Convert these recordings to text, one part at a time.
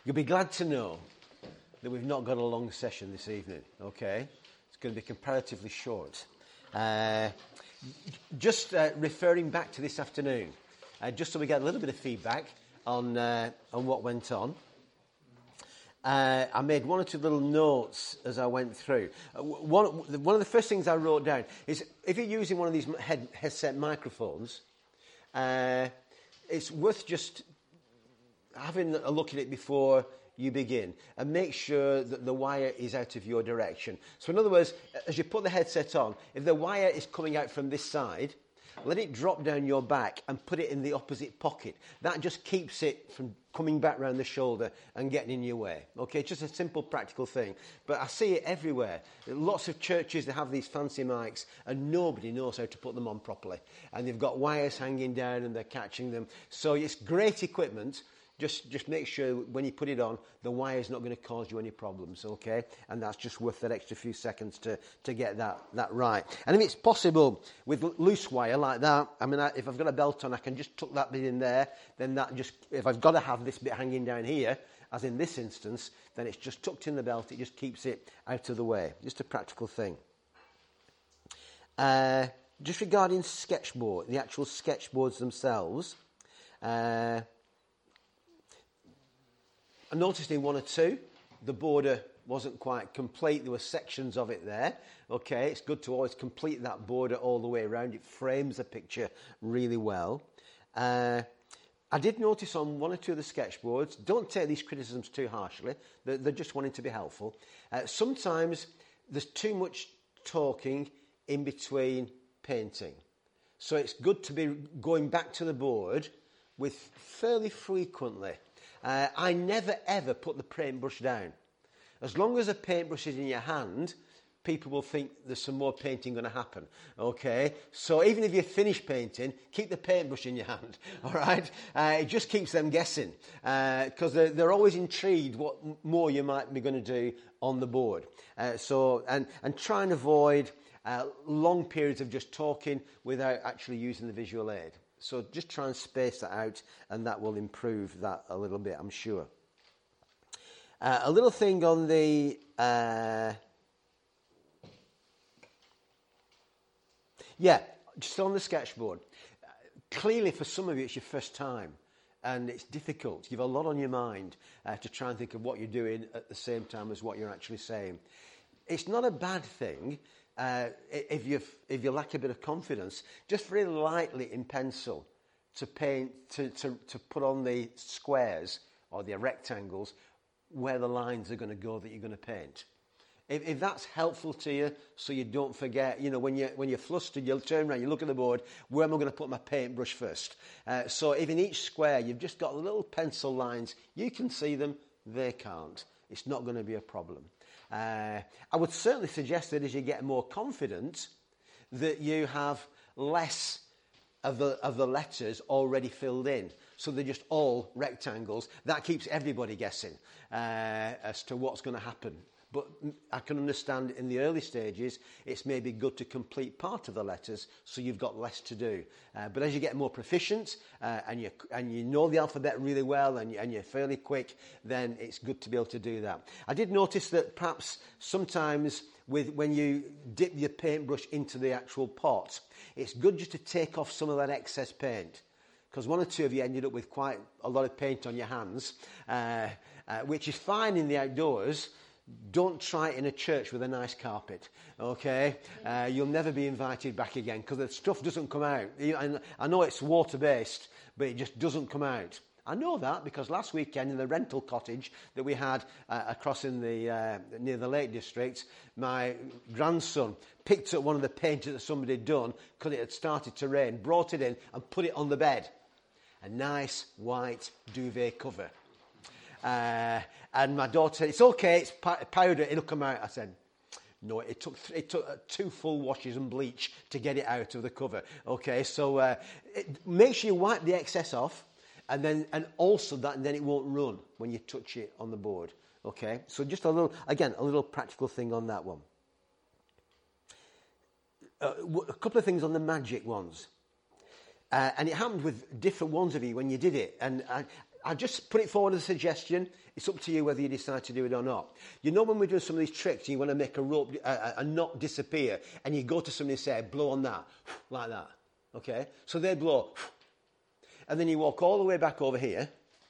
You'll be glad to know that we've not got a long session this evening, okay? It's going to be comparatively short. Just referring back to this afternoon, just so we get a little bit of feedback on what went on. I made one or two little notes as I went through. One of the first things I wrote down is if you're using one of these headset microphones, it's worth just having a look at it before you begin and make sure that the wire is out of your direction. So in other words, as you put the headset on, if the wire is coming out from this side, let it drop down your back and put it in the opposite pocket. That just keeps it from coming back round the shoulder and getting in your way. Okay, it's just a simple practical thing. But I see it everywhere. Lots of churches, they have these fancy mics and nobody knows how to put them on properly. And they've got wires hanging down and they're catching them. So it's great equipment. Just make sure when you put it on, the wire's not going to cause you any problems, okay? And that's just worth that extra few seconds to get that right. And if it's possible with loose wire like that, I mean, if I've got a belt on, I can just tuck that bit in there. Then that just, if I've got to have this bit hanging down here, as in this instance, then it's just tucked in the belt. It just keeps it out of the way. Just a practical thing. Just regarding sketchboard, the actual sketchboards themselves, I noticed in one or two, the border wasn't quite complete. There were sections of it there. Okay, it's good to always complete that border all the way around. It frames the picture really well. I did notice on one or two of the sketchboards, don't take these criticisms too harshly. They're just wanting to be helpful. Sometimes there's too much talking in between painting. So it's good to be going back to the board with fairly frequently. I never ever put the paintbrush down. As long as the paintbrush is in your hand, people will think there's some more painting going to happen. Okay? So even if you finish painting, keep the paintbrush in your hand. All right? It just keeps them guessing. Because they're always intrigued what more you might be going to do on the board. And try and avoid long periods of just talking without actually using the visual aid. So just try and space that out, and that will improve that a little bit, I'm sure. A little thing on the... just on the sketchboard. Clearly, for some of you, it's your first time, and it's difficult. You've a lot on your mind to try and think of what you're doing at the same time as what you're actually saying. It's not a bad thing. If you lack a bit of confidence, just very lightly in pencil to paint, to put on the squares or the rectangles where the lines are going to go that you're going to paint. If that's helpful to you, so you don't forget, when you're flustered, you'll turn around, you look at the board, where am I going to put my paintbrush first? So if in each square you've just got little pencil lines, you can see them, they can't. It's not going to be a problem. I would certainly suggest that as you get more confident, that you have less of the letters already filled in. So they're just all rectangles. That keeps everybody guessing as to what's going to happen. But I can understand in the early stages, it's maybe good to complete part of the letters so you've got less to do. But as you get more proficient and you know the alphabet really well and you're fairly quick, then it's good to be able to do that. I did notice that perhaps sometimes when you dip your paintbrush into the actual pot, it's good just to take off some of that excess paint. Because one or two of you ended up with quite a lot of paint on your hands, which is fine in the outdoors. Don't try it in a church with a nice carpet, okay? You'll never be invited back again because the stuff doesn't come out. I know it's water-based, but it just doesn't come out. I know that because last weekend in the rental cottage that we had across in near the Lake District, my grandson picked up one of the paint that somebody had done because it had started to rain, brought it in and put it on the bed. A nice white duvet cover. And my daughter said, it's okay, it's powder, it'll come out. I said, no, it took 2 full washes and bleach to get it out of the cover. Okay, so make sure you wipe the excess off, and also then it won't run when you touch it on the board. Okay, so just a little practical thing on that one. A couple of things on the magic ones. And it happened with different ones of you when you did it. And I just put it forward as a suggestion. It's up to you whether you decide to do it or not. You know, when we're doing some of these tricks, you want to make a rope, a knot disappear, and you go to somebody and say, blow on that, like that. Okay? So they blow, and then you walk all the way back over here,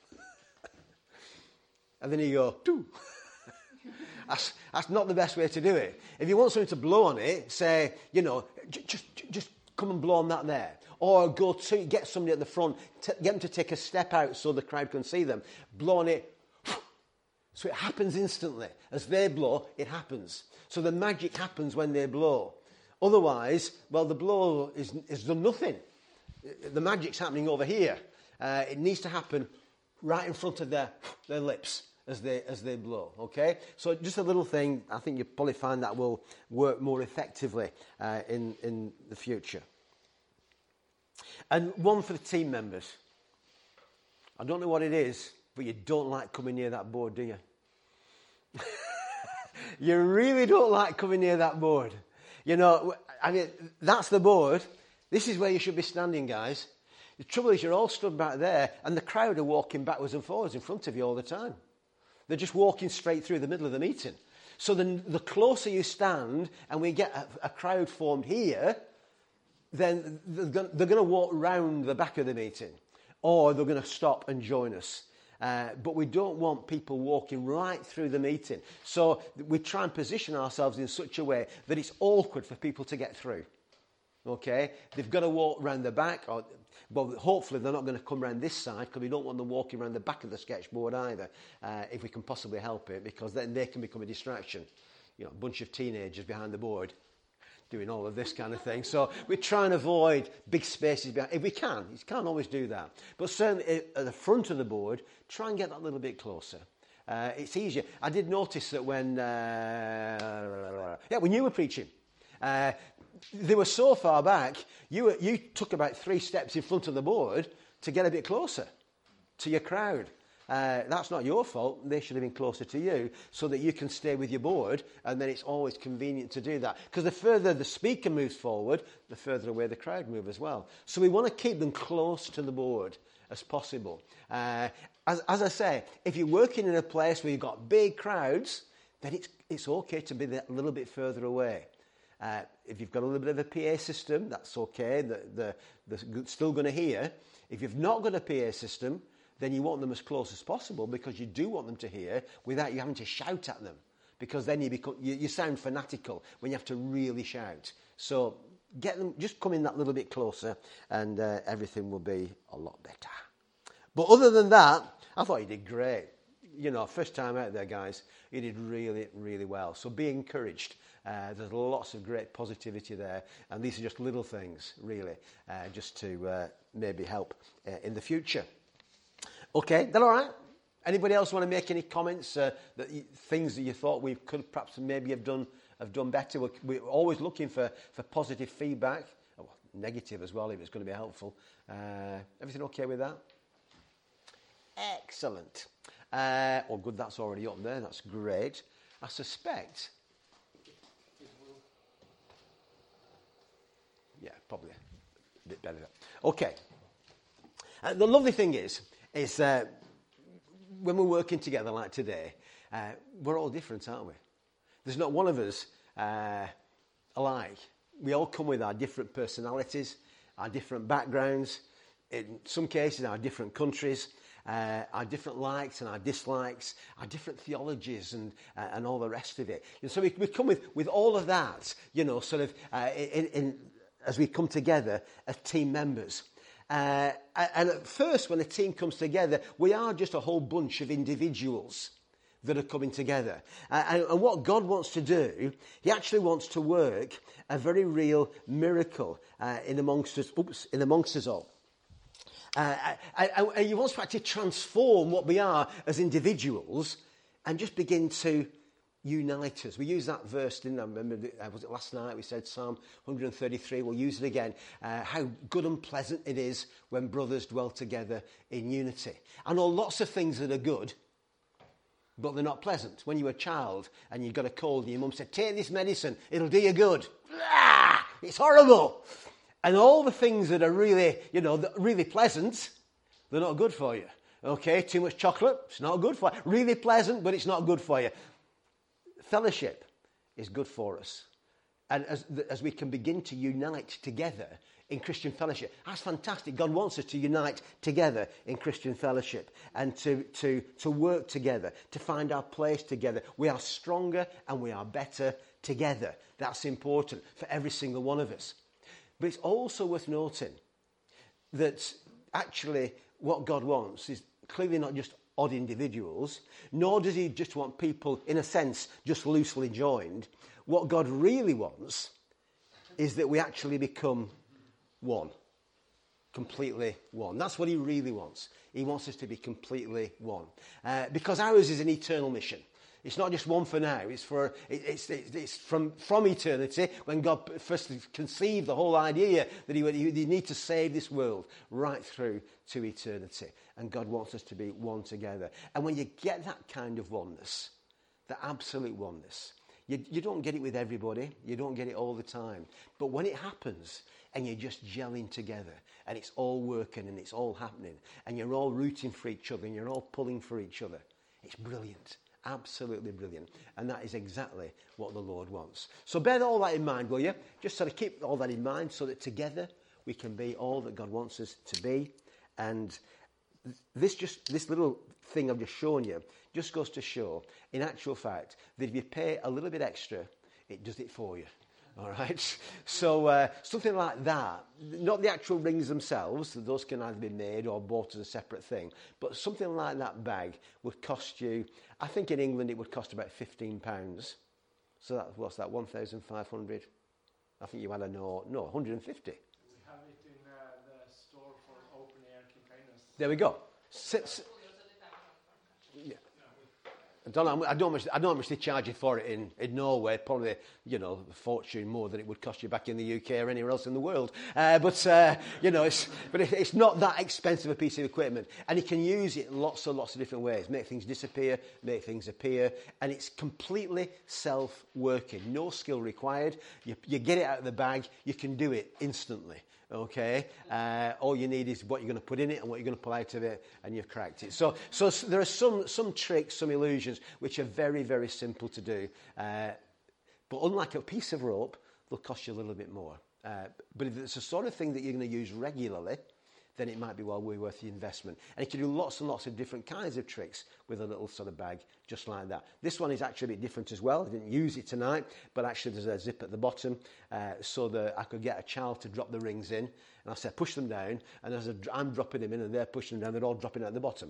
and then you go, doo. That's not the best way to do it. If you want something to blow on it, say, you know, just come and blow on that there. Or go to get somebody at the front, get them to take a step out so the crowd can see them. Blow on it. So it happens instantly. As they blow, it happens. So the magic happens when they blow. Otherwise, well, the blow is done nothing. The magic's happening over here. It needs to happen right in front of their lips as they blow, okay? So just a little thing, I think you'll probably find that will work more effectively in the future. And one for the team members. I don't know what it is, but you don't like coming near that board, do you? You really don't like coming near that board. You know, I mean, that's the board. This is where you should be standing, guys. The trouble is you're all stood back there, and the crowd are walking backwards and forwards in front of you all the time. They're just walking straight through the middle of the meeting. So the closer you stand and we get a crowd formed here, then they're going to walk round the back of the meeting, or they're going to stop and join us. But we don't want people walking right through the meeting. So we try and position ourselves in such a way that it's awkward for people to get through. Okay? They've got to walk round the back, but hopefully they're not going to come round this side, because we don't want them walking around the back of the sketchboard either, if we can possibly help it, because then they can become a distraction. You know, a bunch of teenagers behind the board doing all of this kind of thing. So we try and avoid big spaces behind, if we can. You can't always do that. But certainly at the front of the board, try and get that a little bit closer. It's easier. I did notice that when you were preaching, they were so far back, you took about 3 steps in front of the board to get a bit closer to your crowd. That's not your fault. They should have been closer to you so that you can stay with your board, and then it's always convenient to do that. Because the further the speaker moves forward, the further away the crowd move as well. So we want to keep them close to the board as possible. As I say, if you're working in a place where you've got big crowds, then it's okay to be a little bit further away. If you've got a little bit of a PA system, that's okay. They're still going to hear. If you've not got a PA system, then you want them as close as possible, because you do want them to hear without you having to shout at them, because then you sound fanatical when you have to really shout. So get them, just come in that little bit closer, and everything will be a lot better. But other than that, I thought you did great. You know, first time out there, guys, you did really, really well. So be encouraged. There's lots of great positivity there, and these are just little things, really, just to maybe help in the future. Okay, that all right? Anybody else want to make any comments, things that you thought we could perhaps maybe have done better? We're always looking for positive feedback, negative as well, if it's going to be helpful. Everything okay with that? Excellent. Oh, good, that's already up there. That's great. I suspect... Yeah, probably a bit better. Okay. The lovely thing is when we're working together like today, we're all different, aren't we? There's not one of us alike. We all come with our different personalities, our different backgrounds, in some cases our different countries, our different likes and our dislikes, our different theologies and all the rest of it. And so we come with all of that, you know, sort of as we come together as team members. And at first, when a team comes together, we are just a whole bunch of individuals that are coming together. And what God wants to do, he actually wants to work a very real miracle in amongst us all. And he wants to actually transform what we are as individuals and just begin to unite us. We used that verse, didn't I? Remember, was it last night? We said Psalm 133. We'll use it again. How good and pleasant it is when brothers dwell together in unity. I know lots of things that are good, but they're not pleasant. When you were a child and you got a cold and your mum said, take this medicine, it'll do you good. It's horrible. And all the things that are really, you know, really pleasant, they're not good for you. Okay, too much chocolate, it's not good for you. Really pleasant, but it's not good for you. Fellowship is good for us. And as we can begin to unite together in Christian fellowship, that's fantastic. God wants us to unite together in Christian fellowship and to work together, to find our place together. We are stronger and we are better together. That's important for every single one of us. But it's also worth noting that actually what God wants is clearly not just odd individuals, nor does he just want people, in a sense, just loosely joined. What God really wants is that we actually become one. Completely one. That's what he really wants. He wants us to be completely one. Because ours is an eternal mission. It's not just one for now. It's from eternity, when God first conceived the whole idea that he need to save this world, right through to eternity. And God wants us to be one together. And when you get that kind of oneness, the absolute oneness, you don't get it with everybody. You don't get it all the time. But when it happens, and you're just gelling together, and it's all working, and it's all happening, and you're all rooting for each other, and you're all pulling for each other, it's brilliant. Absolutely brilliant. And that is exactly what the Lord wants. So bear all that in mind, will you? Just sort of keep all that in mind so that together we can be all that God wants us to be. And this little thing I've just shown you just goes to show, in actual fact, that if you pay a little bit extra, it does it for you. All right, so something like that, not the actual rings themselves, those can either be made or bought as a separate thing, but something like that bag would cost you, I think in England it would cost about £15. So what's that, 1,500? I think you had 150. We have it in the store for open air containers. There we go. Yeah. I don't know how much they charge you for it in Norway. Probably, a fortune more than it would cost you back in the UK or anywhere else in the world. But it's not that expensive a piece of equipment. And you can use it in lots and lots of different ways. Make things disappear, make things appear. And it's completely self-working. No skill required. You get it out of the bag, you can do it instantly. Okay, all you need is what you're going to put in it and what you're going to pull out of it, and you've cracked it. So there are some tricks, some illusions, which are very, very simple to do. But unlike a piece of rope, they'll cost you a little bit more. But if it's the sort of thing that you're going to use regularly, then it might be well worth the investment. And you can do lots and lots of different kinds of tricks with a little sort of bag just like that. This one is actually a bit different as well. I didn't use it tonight, but actually there's a zip at the bottom so that I could get a child to drop the rings in. And I said, push them down. And as I'm dropping them in and they're pushing them down, they're all dropping out the bottom.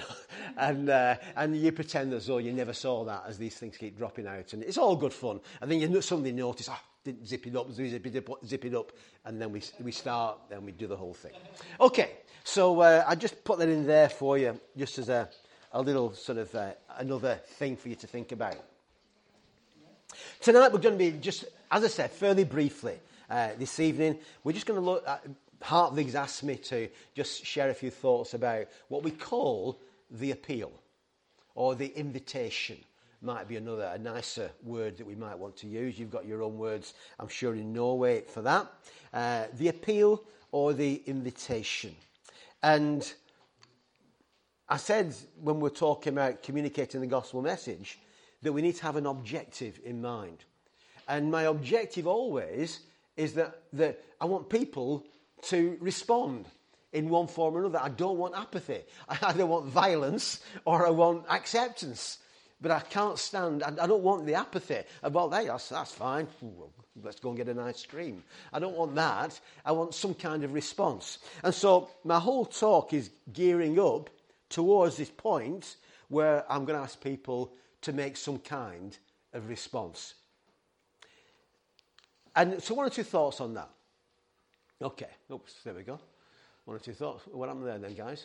And you pretend as though you never saw that as these things keep dropping out. And it's all good fun. And then you suddenly notice, didn't zip it up, zip it up, and then we start, and we do the whole thing. Okay, so I just put that in there for you, just as a little sort of another thing for you to think about. Tonight we're going to be just, as I said, fairly briefly this evening, we're just going to look at, Hartwig's asked me to just share a few thoughts about what we call the appeal, or the invitation. Might be a nicer word that we might want to use. You've got your own words, I'm sure, in Norway for that. The appeal or the invitation. And I said when we're talking about communicating the gospel message that we need to have an objective in mind. And my objective always is that I want people to respond in one form or another. I don't want apathy. I either want violence or I want acceptance. But I can't stand, I don't want the apathy about, hey, that's fine, let's go and get an ice cream. I don't want that. I want some kind of response. And so my whole talk is gearing up towards this point where I'm going to ask people to make some kind of response. And so one or two thoughts on that. Okay, oops, there we go. One or two thoughts. What happened there then, guys?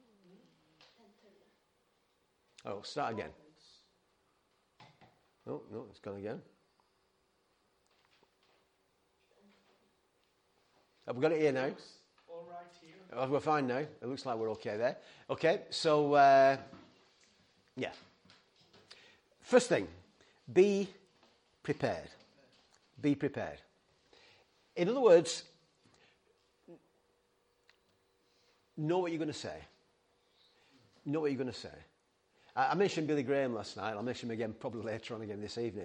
Oh, start again. Oh, no, it's gone again. Have we got it here now? All right here. Oh, we're fine now. It looks like we're okay there. Okay, so, yeah. First thing, be prepared. Be prepared. In other words, know what you're going to say. know what you're going to say. I mentioned Billy Graham last night. I'll mention him again probably later on again this evening.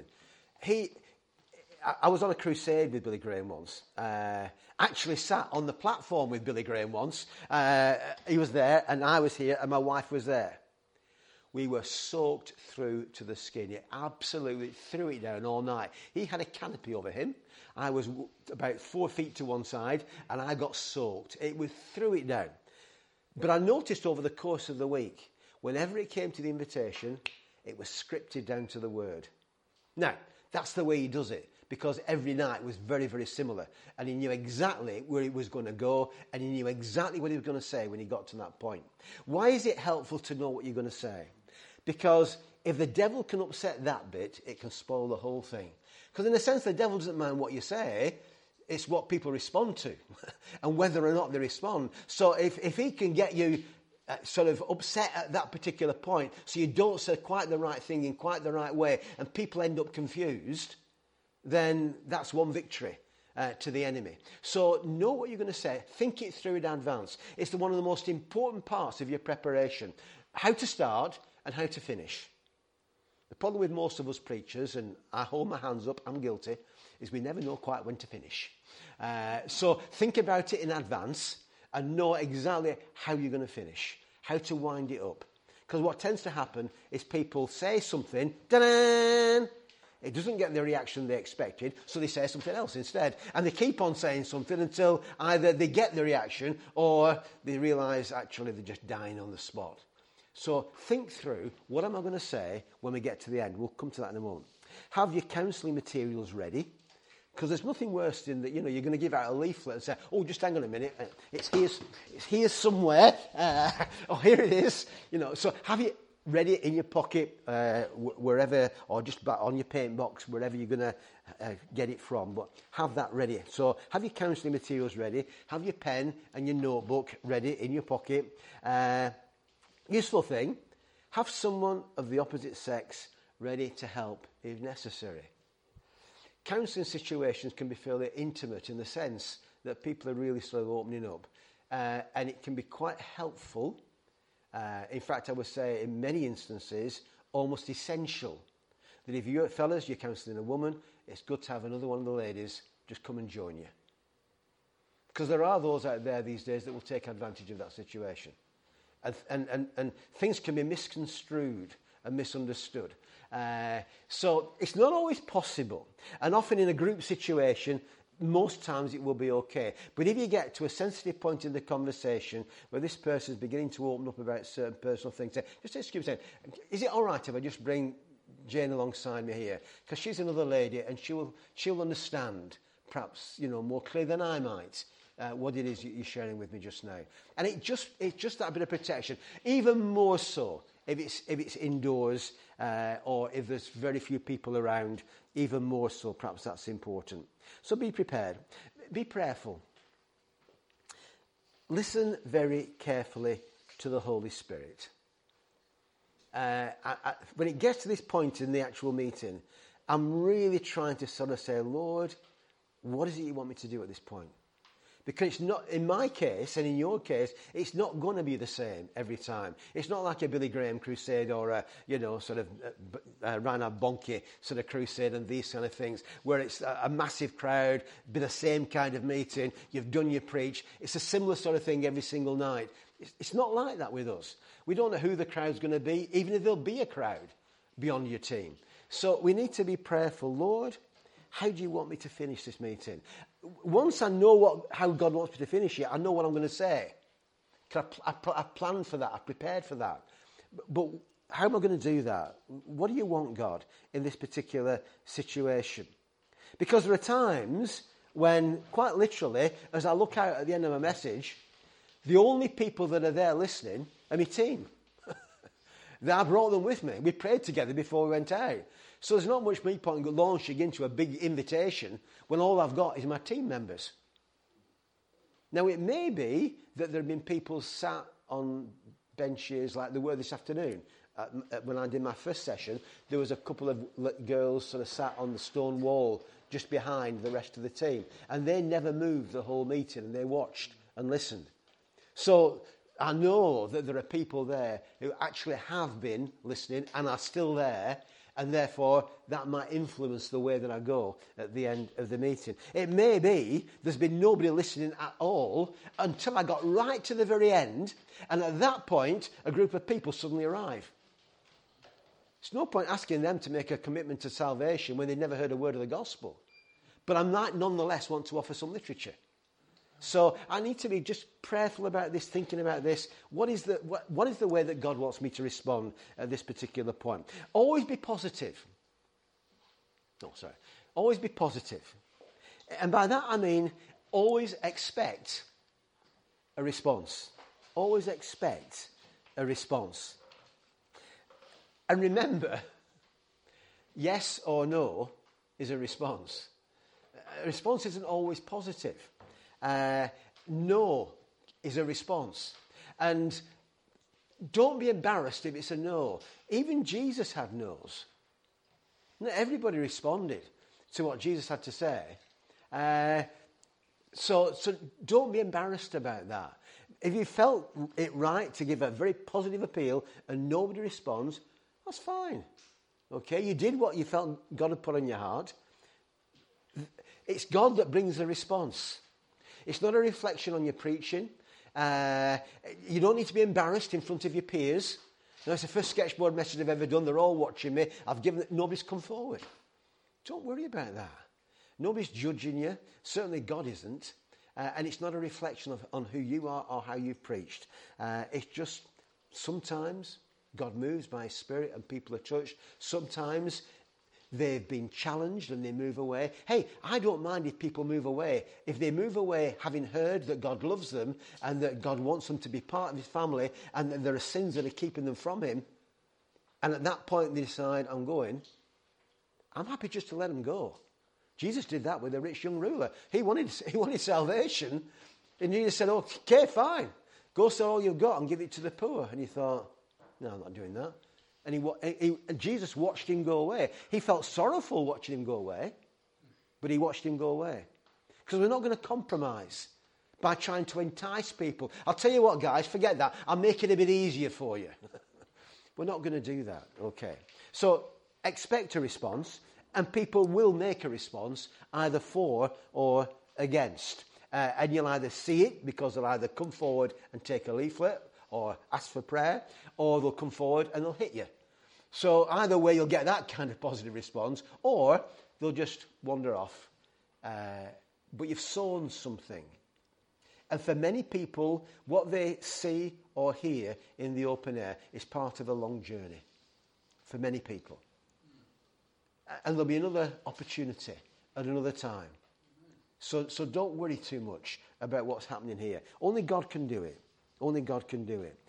I was on a crusade with Billy Graham once. Actually sat on the platform with Billy Graham once. He was there and I was here and my wife was there. We were soaked through to the skin. He absolutely threw it down all night. He had a canopy over him. I was about 4 feet to one side and I got soaked. It was threw it down. But I noticed over the course of the week, whenever it came to the invitation, it was scripted down to the word. Now, that's the way he does it, because every night was very, very similar. And he knew exactly where he was going to go, and he knew exactly what he was going to say when he got to that point. Why is it helpful to know what you're going to say? Because if the devil can upset that bit, it can spoil the whole thing. Because in a sense, the devil doesn't mind what you say. It's what people respond to and whether or not they respond. So if he can get you sort of upset at that particular point so you don't say quite the right thing in quite the right way and people end up confused, then that's one victory to the enemy. So know what you're going to say. Think it through in advance. It's one of the most important parts of your preparation. How to start and how to finish. The problem with most of us preachers, and I hold my hands up, I'm guilty, is we never know quite when to finish. So think about it in advance and know exactly how you're going to finish, how to wind it up. Because what tends to happen is people say something, da-da! It doesn't get the reaction they expected, so they say something else instead. And they keep on saying something until either they get the reaction or they realise actually they're just dying on the spot. So think through, what am I going to say when we get to the end? We'll come to that in a moment. Have your counselling materials ready. Because there's nothing worse than that, you're going to give out a leaflet and say, oh, just hang on a minute, it's here somewhere, oh, here it is. So have it ready in your pocket, wherever, or just back on your paint box, wherever you're going to get it from. But have that ready. So have your counselling materials ready. Have your pen and your notebook ready in your pocket. Useful thing, have someone of the opposite sex ready to help if necessary. Counselling situations can be fairly intimate in the sense that people are really sort of opening up. And it can be quite helpful. In fact, I would say in many instances, almost essential. That if you're fellas, you're counselling a woman, it's good to have another one of the ladies just come and join you. Because there are those out there these days that will take advantage of that situation. And things can be misconstrued and misunderstood. So it's not always possible. And often in a group situation, most times it will be okay. But if you get to a sensitive point in the conversation where this person is beginning to open up about certain personal things, just excuse me, is it all right if I just bring Jane alongside me here? Because she's another lady and she'll understand, perhaps, more clearly than I might, what it is you're sharing with me just now. And it's just that bit of protection. Even more so if it's indoors or if there's very few people around, even more so perhaps that's important. So be prepared. Be prayerful. Listen very carefully to the Holy Spirit. When it gets to this point in the actual meeting, I'm really trying to sort of say, Lord, what is it you want me to do at this point? Because it's not, in my case and in your case, it's not going to be the same every time. It's not like a Billy Graham crusade or a, sort of Reinhard Bonnke sort of crusade and these kind of things, where it's a massive crowd, be the same kind of meeting, you've done your preach. It's a similar sort of thing every single night. It's not like that with us. We don't know who the crowd's going to be, even if there'll be a crowd beyond your team. So we need to be prayerful. Lord, how do you want me to finish this meeting? Once I know how God wants me to finish it, I know what I'm going to say. I've planned for that. I've prepared for that. But how am I going to do that? What do you want, God, in this particular situation? Because there are times when, quite literally, as I look out at the end of my message, the only people that are there listening are my team. I brought them with me. We prayed together before we went out. So there's not much me launching into a big invitation when all I've got is my team members. Now, it may be that there have been people sat on benches like there were this afternoon. When I did my first session, there was a couple of girls sort of sat on the stone wall just behind the rest of the team. And they never moved the whole meeting, and they watched and listened. So I know that there are people there who actually have been listening and are still there, and therefore that might influence the way that I go at the end of the meeting. It may be there's been nobody listening at all until I got right to the very end, and at that point a group of people suddenly arrive. It's no point asking them to make a commitment to salvation when they've never heard a word of the gospel. But I might nonetheless want to offer some literature. So I need to be just prayerful about this, thinking about this. What is the way that God wants me to respond at this particular point? Always be positive. Always be positive. And by that I mean always expect a response. Always expect a response. And remember, yes or no is a response. A response isn't always positive. No is a response. And don't be embarrassed if it's a no. Even Jesus had no's. Not everybody responded to what Jesus had to say. So don't be embarrassed about that. If you felt it right to give a very positive appeal and nobody responds, that's fine. Okay, you did what you felt God had put on your heart. It's God that brings the response. It's not a reflection on your preaching. You don't need to be embarrassed in front of your peers. No, it's the first sketchboard message I've ever done. They're all watching me. Nobody's come forward. Don't worry about that. Nobody's judging you. Certainly God isn't. And it's not a reflection on who you are or how you've preached. It's just sometimes God moves by His Spirit and people are touched. Sometimes they've been challenged and they move away. Hey, I don't mind if people move away. If they move away having heard that God loves them and that God wants them to be part of His family and that there are sins that are keeping them from Him, and at that point they decide, I'm going, I'm happy just to let them go. Jesus did that with the rich young ruler. He wanted salvation, and Jesus said, okay, fine. Go sell all you've got and give it to the poor. And he thought, no, I'm not doing that. And Jesus watched him go away. He felt sorrowful watching him go away, but he watched him go away. Because we're not going to compromise by trying to entice people. I'll tell you what, guys, forget that. I'll make it a bit easier for you. We're not going to do that. Okay. So expect a response, and people will make a response either for or against. And you'll either see it because they'll either come forward and take a leaflet or ask for prayer, or they'll come forward and they'll hit you. So either way, you'll get that kind of positive response, or they'll just wander off. But you've sown something. And for many people, what they see or hear in the open air is part of a long journey. For many people. And there'll be another opportunity at another time. So don't worry too much about what's happening here. Only God can do it. Only God can do it.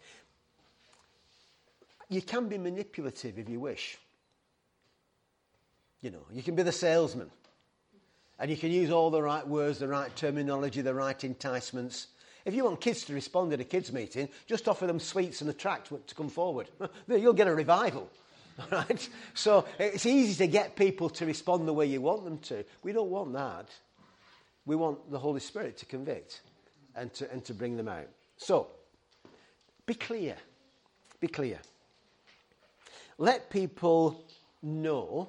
You can be manipulative if you wish. You know, you can be the salesman. And you can use all the right words, the right terminology, the right enticements. If you want kids to respond at a kids' meeting, just offer them sweets and a tract to come forward. You'll get a revival. All right? So it's easy to get people to respond the way you want them to. We don't want that. We want the Holy Spirit to convict and to bring them out. So, be clear. Be clear. Let people know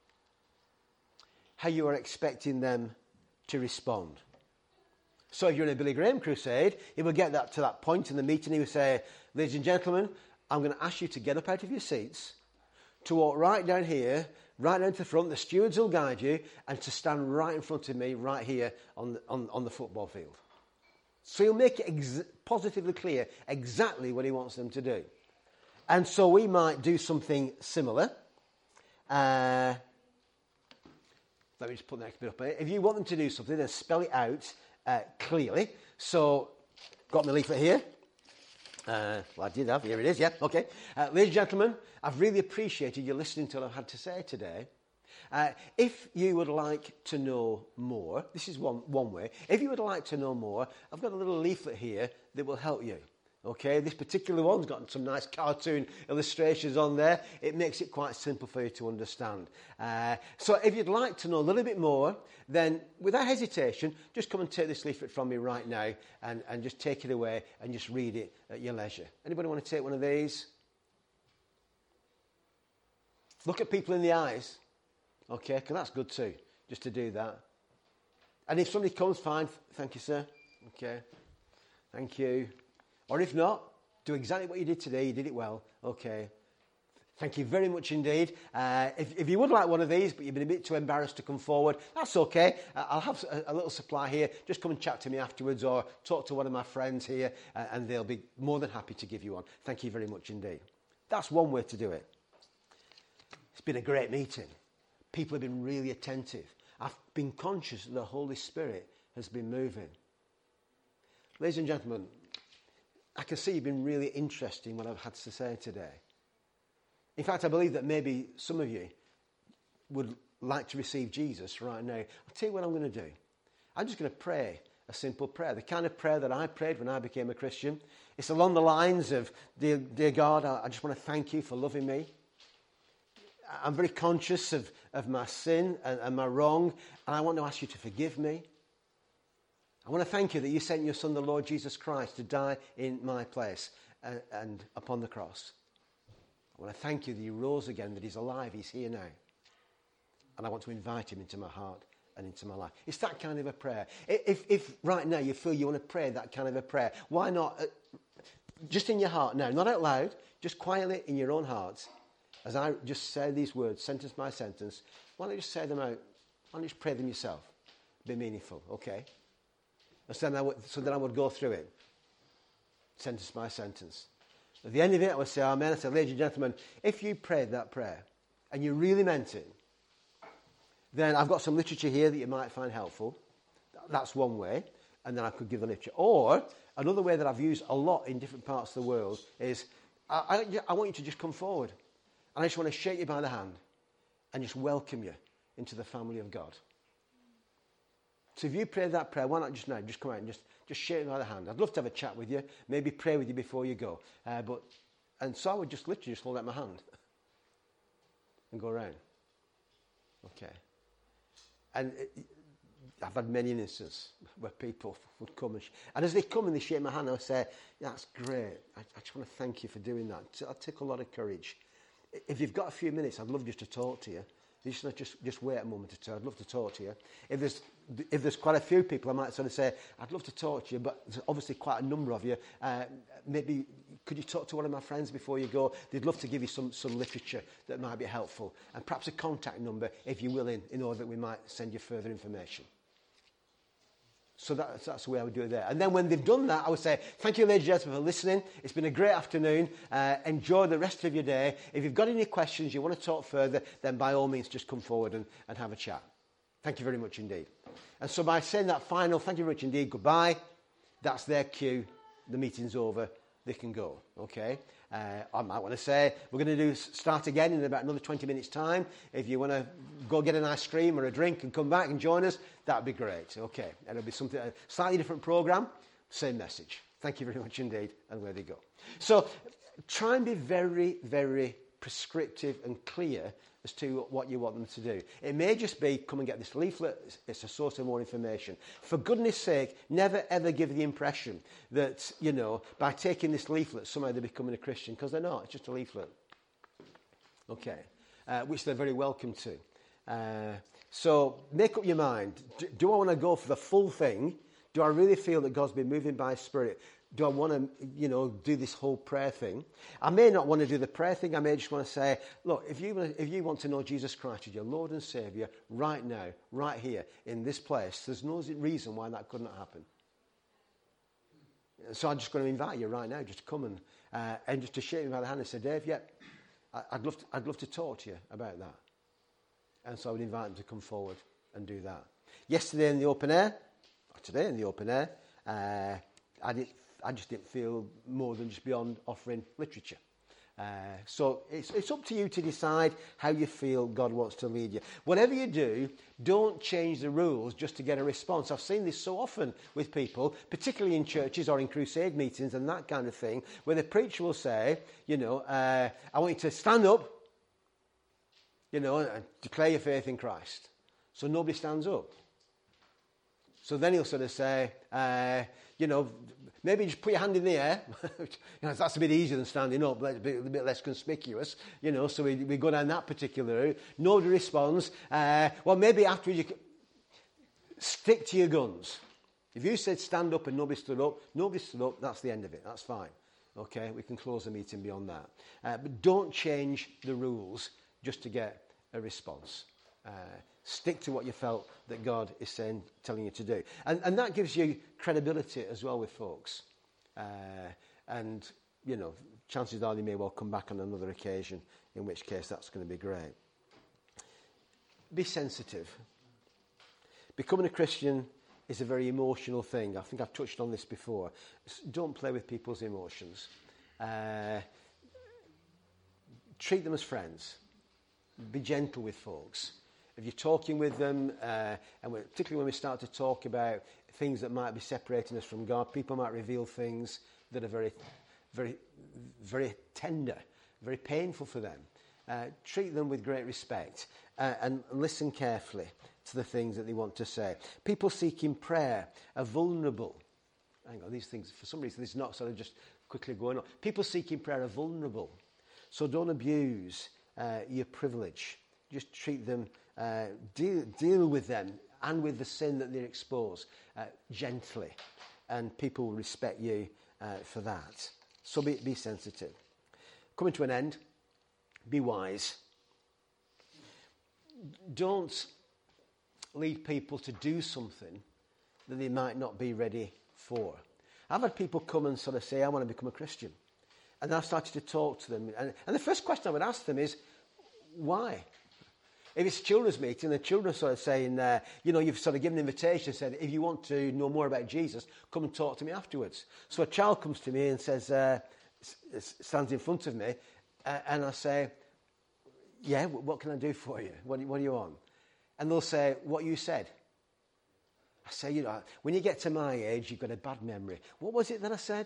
how you are expecting them to respond. So if you're in a Billy Graham crusade, he will get that to that point in the meeting. He will say, ladies and gentlemen, I'm going to ask you to get up out of your seats, to walk right down here, right down to the front. The stewards will guide you, and to stand right in front of me, right here on the football field. So he'll make it positively clear exactly what he wants them to do. And so we might do something similar. Let me just put the next bit up here. If you want them to do something, then spell it out clearly. So, got my leaflet here. Well, I did have. Here it is. Yeah, okay. Ladies and gentlemen, I've really appreciated you listening to what I've had to say today. If you would like to know more, this is one way. If you would like to know more, I've got a little leaflet here that will help you. Okay, this particular one's got some nice cartoon illustrations on there. It makes it quite simple for you to understand. So if you'd like to know a little bit more, then without hesitation, just come and take this leaflet from me right now and just take it away and just read it at your leisure. Anybody want to take one of these? Look at people in the eyes. Okay, because that's good too, just to do that. And if somebody comes, fine. Thank you, sir. Okay, thank you. Or if not, do exactly what you did today. You did it well. Okay. Thank you very much indeed. If you would like one of these, but you've been a bit too embarrassed to come forward, that's okay. I'll have a little supply here. Just come and chat to me afterwards or talk to one of my friends here and they'll be more than happy to give you one. Thank you very much indeed. That's one way to do it. It's been a great meeting. People have been really attentive. I've been conscious that the Holy Spirit has been moving. Ladies and gentlemen, I can see you've been really interested in what I've had to say today. In fact, I believe that maybe some of you would like to receive Jesus right now. I'll tell you what I'm going to do. I'm just going to pray a simple prayer, the kind of prayer that I prayed when I became a Christian. It's along the lines of, dear God, I just want to thank you for loving me. I'm very conscious of my sin and my wrong, and I want to ask you to forgive me. I want to thank you that you sent your Son, the Lord Jesus Christ, to die in my place and upon the cross. I want to thank you that he rose again, that he's alive, he's here now. And I want to invite him into my heart and into my life. It's that kind of a prayer. If right now you feel you want to pray that kind of a prayer, why not, just in your heart now, not out loud, just quietly in your own heart, as I just say these words, sentence by sentence, why don't you just say them out? Why don't you just pray them yourself? Be meaningful, okay? And so then I would go through it, sentence by sentence. At the end of it, I would say, amen. I said, ladies and gentlemen, if you prayed that prayer and you really meant it, then I've got some literature here that you might find helpful. That's one way. And then I could give the literature. Or another way that I've used a lot in different parts of the world is I want you to just come forward. And I just want to shake you by the hand and just welcome you into the family of God. So if you pray that prayer, why not just now? Just come out and just shake me by the hand. I'd love to have a chat with you, maybe pray with you before you go. And so I would just literally just hold out my hand and go around. Okay. And I've had many instances where people would come and as they come and they shake my hand, I would say, yeah, that's great. I just want to thank you for doing that. That took a lot of courage. If you've got a few minutes, I'd love just to talk to you. Just wait a moment or two. I'd love to talk to you. If there's quite a few people, I might sort of say, I'd love to talk to you, but there's obviously quite a number of you. Maybe could you talk to one of my friends before you go? They'd love to give you some literature that might be helpful. And perhaps a contact number, if you're willing, in order that we might send you further information. So that's the way I would do it there. And then when they've done that, I would say, thank you, ladies and gentlemen, for listening. It's been a great afternoon. Enjoy the rest of your day. If you've got any questions, you want to talk further, then by all means, just come forward and have a chat. Thank you very much indeed. And so by saying that final, thank you very much indeed, goodbye, that's their cue. The meeting's over. They can go, okay? I might want to say, we're going to start again in about another 20 minutes' time. If you want to go get an ice cream or a drink and come back and join us, that would be great, okay? And it'll be something, a slightly different program, same message. Thank you very much indeed, and where they go. So try and be very, very prescriptive and clear as to what you want them to do. It may just be, come and get this leaflet, it's a source of more information. For goodness sake, never ever give the impression that, by taking this leaflet, somehow they're becoming a Christian, because they're not, it's just a leaflet. Okay, which they're very welcome to. So make up your mind. Do I want to go for the full thing? Do I really feel that God's been moving by His Spirit? Do I want to, do this whole prayer thing? I may not want to do the prayer thing. I may just want to say, look, if you want to know Jesus Christ as your Lord and Saviour right now, right here, in this place, there's no reason why that couldn't happen. So I'm just going to invite you right now just to come and just to shake me by the hand and say, Dave, yeah, I'd love to talk to you about that. And so I would invite them to come forward and do that. Yesterday in the open air, or today in the open air, I just didn't feel more than just beyond offering literature. So it's up to you to decide how you feel God wants to lead you. Whatever you do, don't change the rules just to get a response. I've seen this so often with people, particularly in churches or in crusade meetings and that kind of thing, where the preacher will say, I want you to stand up, and declare your faith in Christ. So nobody stands up. So then he'll sort of say, maybe just put your hand in the air. That's a bit easier than standing up, but it's a bit less conspicuous. So we go down that particular route. Nobody responds. Well, maybe afterwards you stick to your guns. If you said stand up and nobody stood up, that's the end of it. That's fine. Okay, we can close the meeting beyond that. But don't change the rules just to get a response. Stick to what you felt that God is telling you to do. And that gives you credibility as well with folks. And chances are they may well come back on another occasion, in which case that's going to be great. Be sensitive. Becoming a Christian is a very emotional thing. I think I've touched on this before. Don't play with people's emotions. Treat them as friends. Be gentle with folks. If you're talking with them, and particularly when we start to talk about things that might be separating us from God, people might reveal things that are very, very, very tender, very painful for them. Treat them with great respect and listen carefully to the things that they want to say. People seeking prayer are vulnerable. Hang on, these things, for some reason, this is not sort of just quickly going on. People seeking prayer are vulnerable. So don't abuse your privilege. Just treat them, deal with them and with the sin that they expose gently. And people will respect you for that. So be sensitive. Coming to an end, be wise. Don't lead people to do something that they might not be ready for. I've had people come and sort of say, I want to become a Christian. And I've started to talk to them. And the first question I would ask them is, why? If it's a children's meeting, the children are sort of saying, you've sort of given an invitation and said, if you want to know more about Jesus, come and talk to me afterwards. So a child comes to me and says, stands in front of me, and I say, yeah, what can I do for you? What do you want? And they'll say, what you said. I say, when you get to my age, you've got a bad memory. What was it that I said?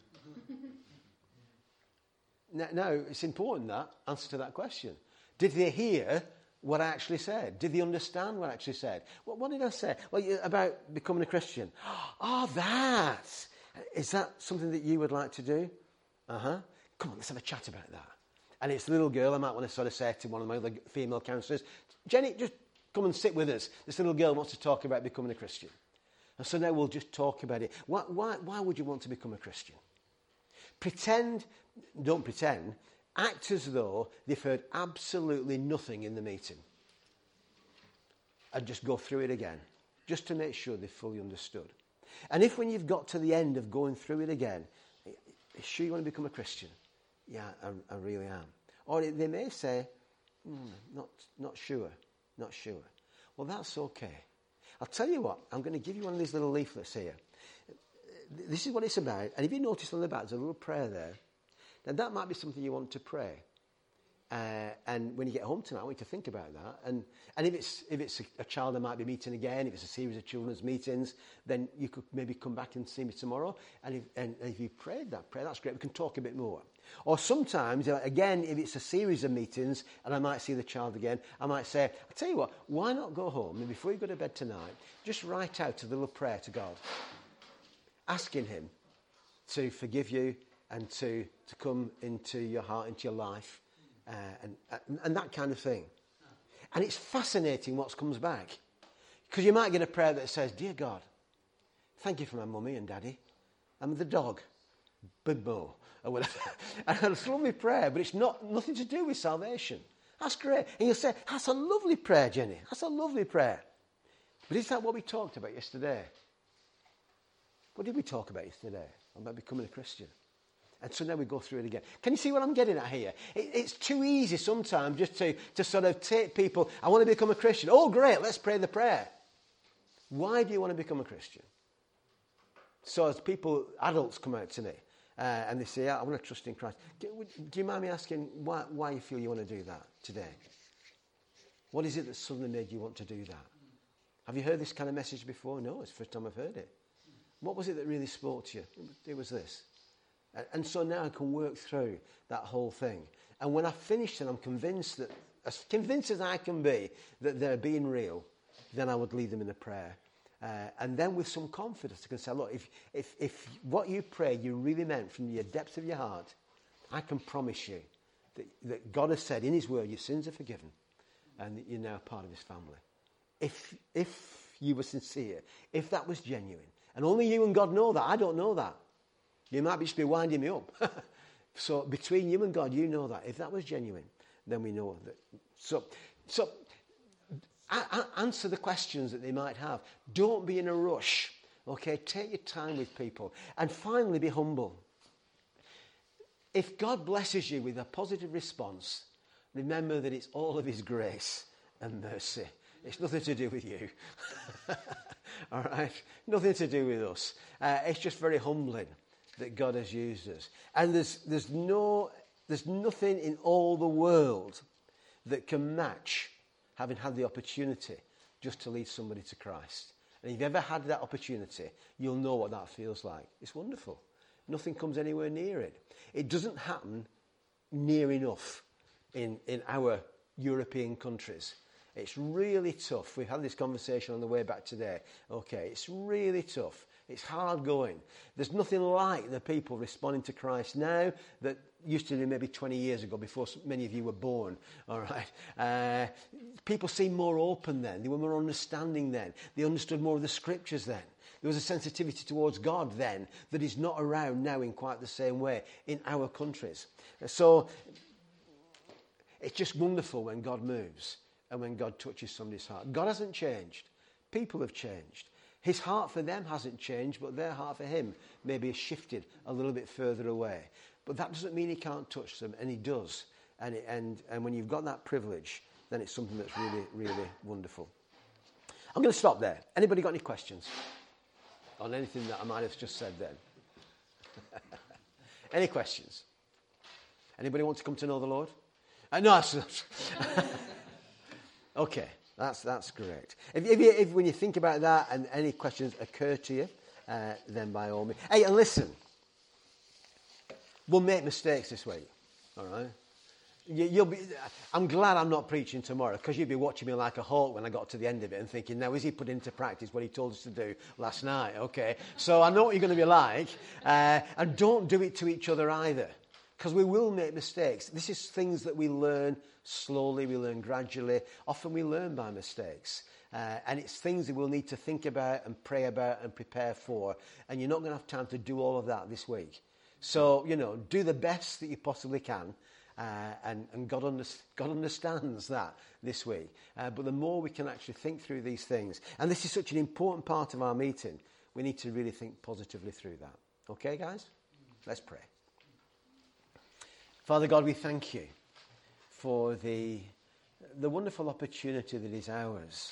Now, it's important, that answer to that question. Did they hear what I actually said? Did they understand what I actually said? What did I say? Well, about becoming a Christian. Oh, that. Is that something that you would like to do? Uh-huh. Come on, let's have a chat about that. And it's a little girl, I might want to sort of say to one of my other female counsellors, Jenny, just come and sit with us. This little girl wants to talk about becoming a Christian. And so now we'll just talk about it. Why would you want to become a Christian? Don't pretend, act as though they've heard absolutely nothing in the meeting. And just go through it again, just to make sure they've fully understood. And if when you've got to the end of going through it again, are you sure you want to become a Christian? Yeah, I really am. Or they may say, not sure. Well, that's okay. I'll tell you what, I'm going to give you one of these little leaflets here. This is what it's about. And if you notice on the back, there's a little prayer there. Now, that might be something you want to pray. And when you get home tonight, I want you to think about that. And if it's a child I might be meeting again, if it's a series of children's meetings, then you could maybe come back and see me tomorrow. And if you prayed that prayer, that's great. We can talk a bit more. Or sometimes, again, if it's a series of meetings and I might see the child again, I might say, I'll tell you what, why not go home and before you go to bed tonight, just write out a little prayer to God, asking him to forgive you and to come into your heart, into your life, and that kind of thing. And it's fascinating what comes back. Because you might get a prayer that says, Dear God, thank you for my mummy and daddy and the dog, Bibbo, or whatever. And it's a lovely prayer, but it's nothing to do with salvation. That's great. And you'll say, that's a lovely prayer, Jenny. That's a lovely prayer. But is that what we talked about yesterday? What did we talk about yesterday? About becoming a Christian. And so now we go through it again. Can you see what I'm getting at here? It's too easy sometimes just to sort of take people, I want to become a Christian. Oh, great, let's pray the prayer. Why do you want to become a Christian? So as adults come out to me, and they say, I want to trust in Christ. Do you mind me asking why you feel you want to do that today? What is it that suddenly made you want to do that? Have you heard this kind of message before? No, it's the first time I've heard it. What was it that really spoke to you? It was this. And so now I can work through that whole thing. And when I finish it, I'm convinced as I can be that they're being real, then I would lead them in a prayer. And then with some confidence, I can say, look, if what you pray you really meant from the depth of your heart, I can promise you that God has said in his word, your sins are forgiven and that you're now part of his family. If you were sincere, if that was genuine, and only you and God know that, I don't know that. You might just be winding me up. So between you and God, you know that. If that was genuine, then we know that. So answer the questions that they might have. Don't be in a rush. Okay, take your time with people. And finally, be humble. If God blesses you with a positive response, remember that it's all of his grace and mercy. It's nothing to do with you. All right? Nothing to do with us. It's just very humbling that God has used us. And there's nothing in all the world that can match having had the opportunity just to lead somebody to Christ. And if you've ever had that opportunity, you'll know what that feels like. It's wonderful. Nothing comes anywhere near it. It doesn't happen near enough in our European countries. It's really tough. We've had this conversation on the way back today. Okay, it's really tough. It's hard going. There's nothing like the people responding to Christ now that used to be maybe 20 years ago, before many of you were born. All right. People seemed more open then. They were more understanding then. They understood more of the scriptures then. There was a sensitivity towards God then that is not around now in quite the same way in our countries. So it's just wonderful when God moves and when God touches somebody's heart. God hasn't changed. People have changed. His heart for them hasn't changed, but their heart for him maybe has shifted a little bit further away. But that doesn't mean he can't touch them, and he does. And when you've got that privilege, then it's something that's really, really wonderful. I'm going to stop there. Anybody got any questions on anything that I might have just said then? Any questions? Anybody want to come to know the Lord? No. Okay, that's great. If when you think about that and any questions occur to you, then by all means. Hey, and listen, we'll make mistakes this week, all right? I'm glad I'm not preaching tomorrow, because you'd be watching me like a hawk when I got to the end of it and thinking, now is he put into practice what he told us to do last night? Okay, so I know what you're going to be like, and don't do it to each other either, because we will make mistakes. This is things that we learn slowly, we learn gradually. Often we learn by mistakes. And it's things that we'll need to think about and pray about and prepare for. And you're not going to have time to do all of that this week. So, do the best that you possibly can. And God understands that this week. But the more we can actually think through these things, and this is such an important part of our meeting, we need to really think positively through that. Okay, guys? Let's pray. Father God, we thank you for the wonderful opportunity that is ours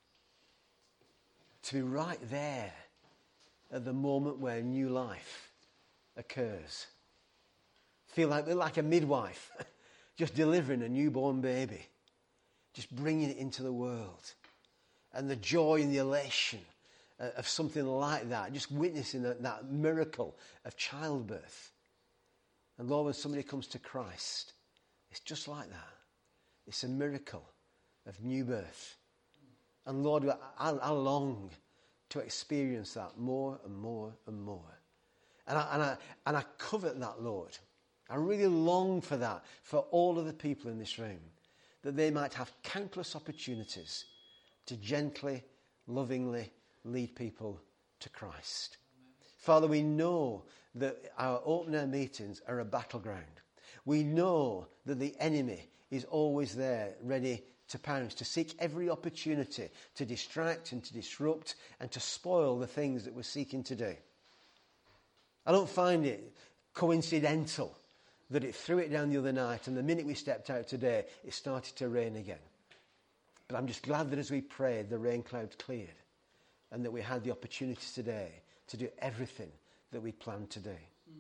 to be right there at the moment where new life occurs. Feel like a midwife just delivering a newborn baby, just bringing it into the world, and the joy and the elation of something like that, just witnessing that miracle of childbirth. And Lord, when somebody comes to Christ, it's just like that. It's a miracle of new birth. And Lord, I long to experience that more and more and more. And I covet that, Lord. I really long for that for all of the people in this room, that they might have countless opportunities to gently, lovingly lead people to Christ. Father, we know that our open air meetings are a battleground. We know that the enemy is always there, ready to pounce, to seek every opportunity to distract and to disrupt and to spoil the things that we're seeking to do. I don't find it coincidental that it threw it down the other night, and the minute we stepped out today, it started to rain again. But I'm just glad that as we prayed, the rain cloud cleared, and that we had the opportunity today to do everything that we planned to do.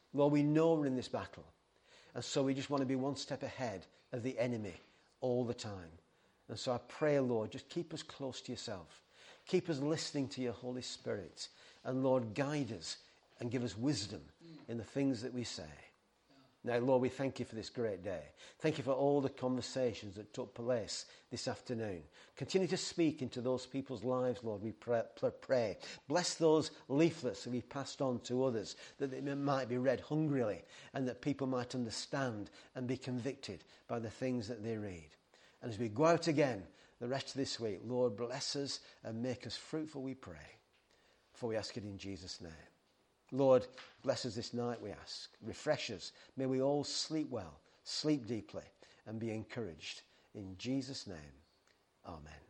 Lord, we know we're in this battle. And so we just want to be one step ahead of the enemy all the time. And so I pray, Lord, just keep us close to yourself. Keep us listening to your Holy Spirit. And Lord, guide us and give us wisdom in the things that we say. Now, Lord, we thank you for this great day. Thank you for all the conversations that took place this afternoon. Continue to speak into those people's lives, Lord, we pray. Bless those leaflets that we've passed on to others, that they might be read hungrily and that people might understand and be convicted by the things that they read. And as we go out again the rest of this week, Lord, bless us and make us fruitful, we pray. For we ask it in Jesus' name. Lord, bless us this night, we ask. Refresh us. May we all sleep well, sleep deeply, and be encouraged. In Jesus' name, amen.